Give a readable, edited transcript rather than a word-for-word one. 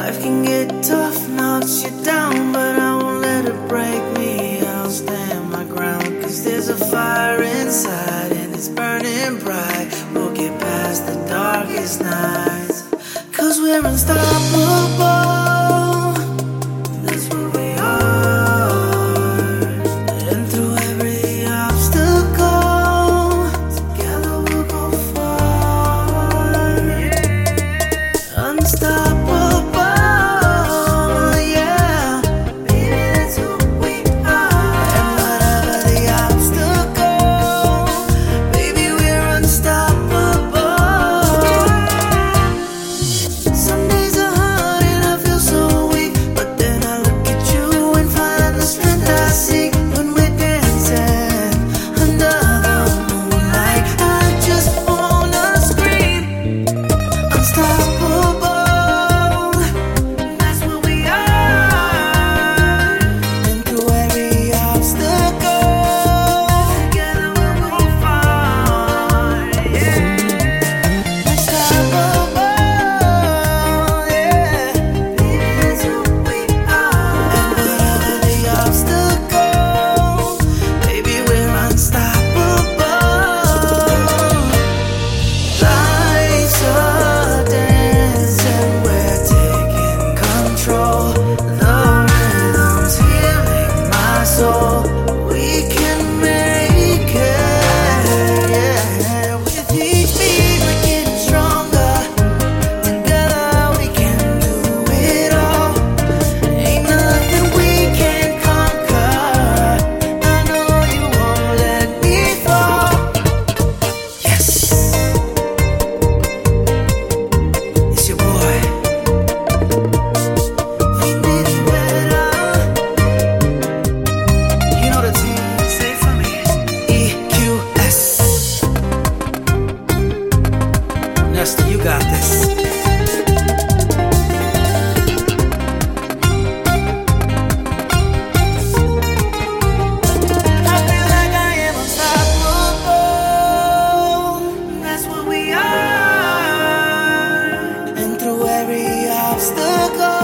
Life can get tough, knocks you down, but I won't let it break me. I'll stand my ground, 'cause there's a fire inside and it's burning bright. We'll get past the darkest nights, 'cause we're unstoppable. That's what we are. And through every obstacle, together we'll go far. Unstoppable. You got this. I feel like I am unstoppable. That's what we are. And through every obstacle,